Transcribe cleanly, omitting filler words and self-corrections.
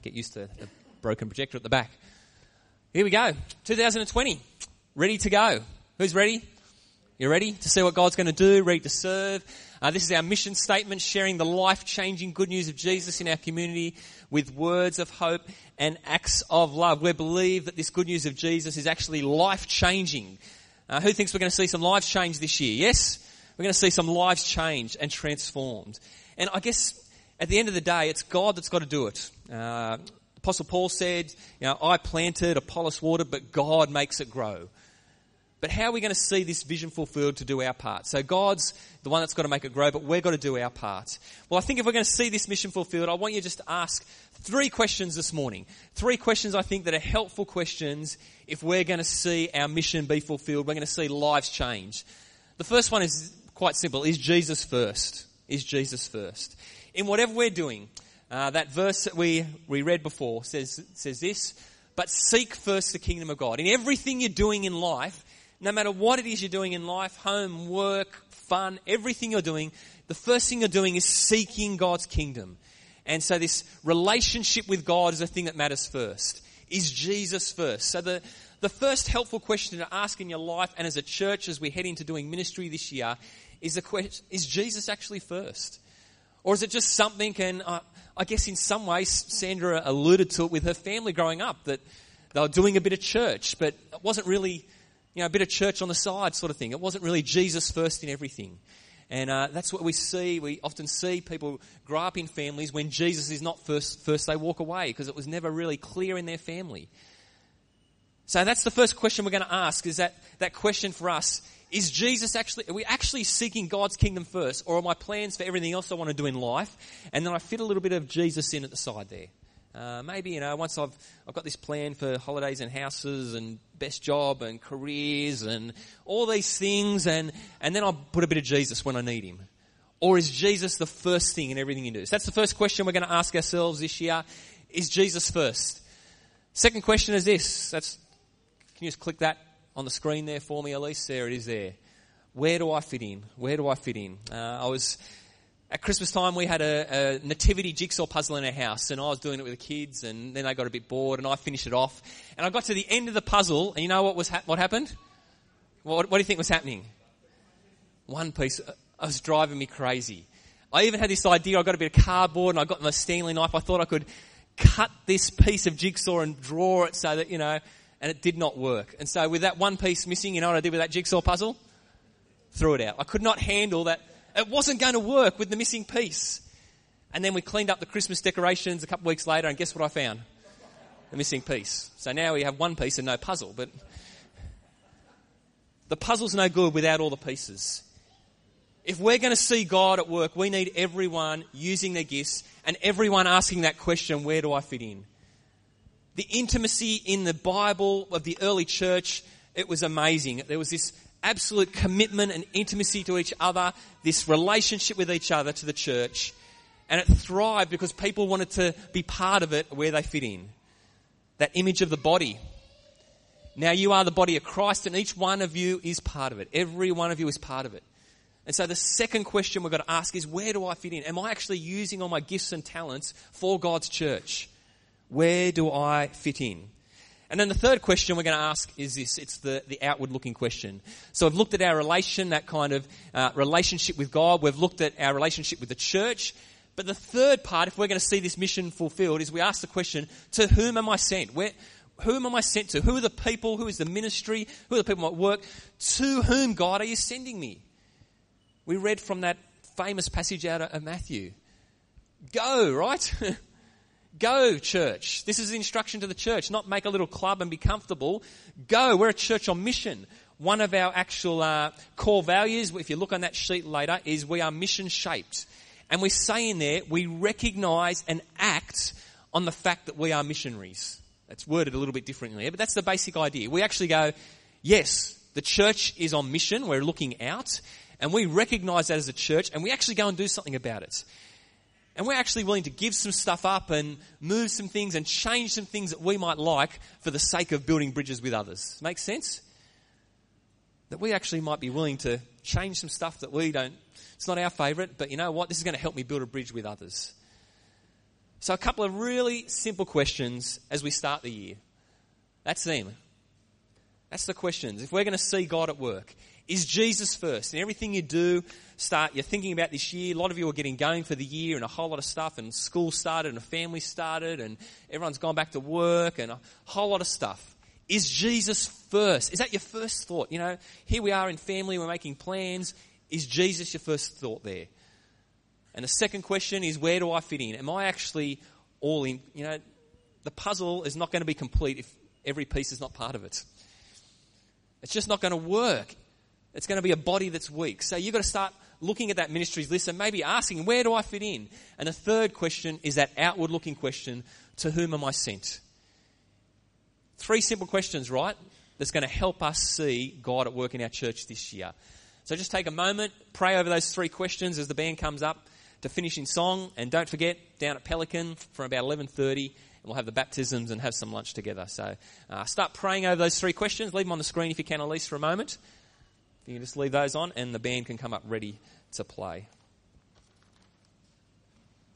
get used to the broken projector at the back. Here we go. 2020. Ready to go. Who's ready? You ready to see what God's going to do? Ready to serve? This is our mission statement, sharing the life-changing good news of Jesus in our community with words of hope and acts of love. We believe that this good news of Jesus is actually life-changing. Who thinks we're going to see some lives change this year? Yes? We're going to see some lives changed and transformed. And I guess at the end of the day, it's God that's got to do it. Apostle Paul said, I planted, Apollos watered, but God makes it grow. But how are we going to see this vision fulfilled to do our part? So God's the one that's got to make it grow, but we've got to do our part. Well, I think if we're going to see this mission fulfilled, I want you just to ask 3 questions this morning. 3 questions I think that are helpful questions if we're going to see our mission be fulfilled. We're going to see lives change. The first one is quite simple. Is Jesus first? Is Jesus first? In whatever we're doing, that verse that we read before says this, but seek first the kingdom of God. In everything you're doing in life, no matter what it is you're doing in life, home, work, fun, everything you're doing, the first thing you're doing is seeking God's kingdom. And so this relationship with God is the thing that matters first. Is Jesus first? So the first helpful question to ask in your life and as a church as we head into doing ministry this year is the question, is Jesus actually first? Or is it just something, and I guess in some ways Sandra alluded to it with her family growing up, that they were doing a bit of church, but it wasn't really a bit of church on the side sort of thing. It wasn't really Jesus first in everything. And that's what we see. We often see people grow up in families when Jesus is not first they walk away because it was never really clear in their family. So that's the first question we're going to ask, is that question for us. Is Jesus are we actually seeking God's kingdom first, or are my plans for everything else I want to do in life, and then I fit a little bit of Jesus in at the side there? Maybe, once I've got this plan for holidays and houses and best job and careers and all these things, and then I'll put a bit of Jesus when I need him. Or is Jesus the first thing in everything you do? So that's the first question we're going to ask ourselves this year. Is Jesus first? Second question is this. Can you just click that on the screen there for me, Elise? There it is there. Where do I fit in? Where do I fit in? At Christmas time, we had a nativity jigsaw puzzle in our house, and I was doing it with the kids, and then they got a bit bored, and I finished it off. And I got to the end of the puzzle, and you know what happened? What do you think was happening? One piece. It was driving me crazy. I even had this idea. I got a bit of cardboard, and I got my Stanley knife. I thought I could cut this piece of jigsaw and draw it so that, and it did not work. And so with that one piece missing, you know what I did with that jigsaw puzzle? Threw it out. I could not handle that. It wasn't going to work with the missing piece. And then we cleaned up the Christmas decorations a couple of weeks later, and guess what I found? The missing piece. So now we have one piece and no puzzle. But the puzzle's no good without all the pieces. If we're going to see God at work, we need everyone using their gifts and everyone asking that question, where do I fit in? The intimacy in the Bible of the early church, it was amazing. There was this absolute commitment and intimacy to each other, this relationship with each other to the church. And it thrived because people wanted to be part of it where they fit in. That image of the body. Now you are the body of Christ, and each one of you is part of it. Every one of you is part of it. And so the second question we've got to ask is, where do I fit in? Am I actually using all my gifts and talents for God's church? Where do I fit in? And then the third question we're going to ask is this. It's the outward-looking question. So we've looked at our that kind of relationship with God. We've looked at our relationship with the church. But the third part, if we're going to see this mission fulfilled, is we ask the question, to whom am I sent? Whom am I sent to? Who are the people? Who is the ministry? Who are the people at work? To whom, God, are you sending me? We read from that famous passage out of Matthew. Go, right? Go, church. This is the instruction to the church, not make a little club and be comfortable. Go. We're a church on mission. One of our actual core values, if you look on that sheet later, is we are mission-shaped. And we say in there, we recognise and act on the fact that we are missionaries. That's worded a little bit differently, but that's the basic idea. We actually go, yes, the church is on mission. We're looking out. And we recognise that as a church, and we actually go and do something about it. And we're actually willing to give some stuff up and move some things and change some things that we might like for the sake of building bridges with others. Make sense? That we actually might be willing to change some stuff that we don't, it's not our favourite, but you know what? This is going to help me build a bridge with others. So a couple of really simple questions as we start the year. That's them. That's the questions. If we're going to see God at work, is Jesus first? In everything you do, you're thinking about this year. A lot of you are getting going for the year and a whole lot of stuff, and school started and a family started and everyone's gone back to work and a whole lot of stuff. Is Jesus first? Is that your first thought? You know, here we are in family, we're making plans. Is Jesus your first thought there? And the second question is, where do I fit in? Am I actually all in? You know, the puzzle is not going to be complete if every piece is not part of it. It's just not going to work. It's going to be a body that's weak. So you've got to start looking at that ministries list and maybe asking, where do I fit in? And the third question is that outward looking question, to whom am I sent? 3 simple questions, right? That's going to help us see God at work in our church this year. So just take a moment, pray over those 3 questions as the band comes up to finish in song. And don't forget, down at Pelican from about 11:30, and we'll have the baptisms and have some lunch together. So start praying over those 3 questions. Leave them on the screen if you can, at least for a moment. You can just leave those on and the band can come up ready to play.